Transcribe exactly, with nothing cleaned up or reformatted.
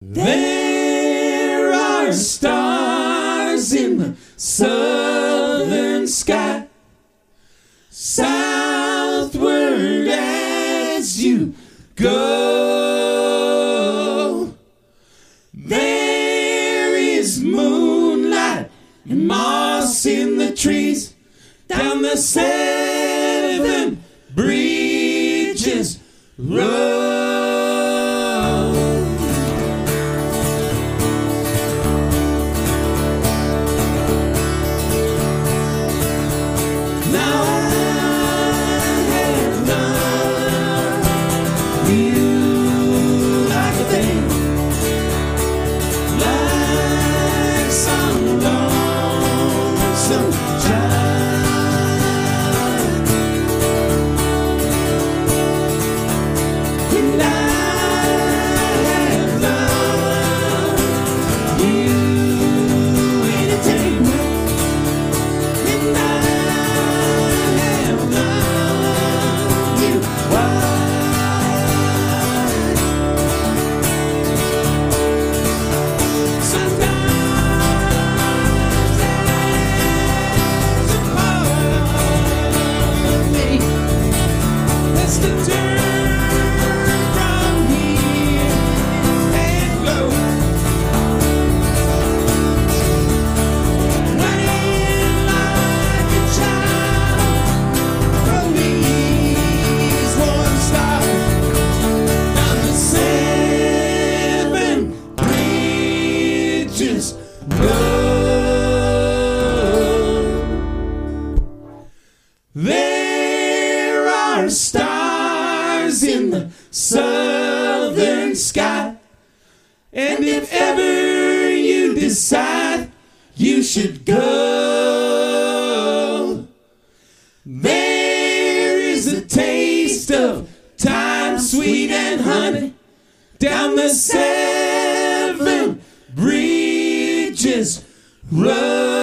There are stars in the southern sky, southward as you go. There is moonlight and moss in the trees down the seven bridges road. There are stars in the southern sky, and if ever you decide you should go, there is a taste of time, sweet and honey, down the seven bridges road.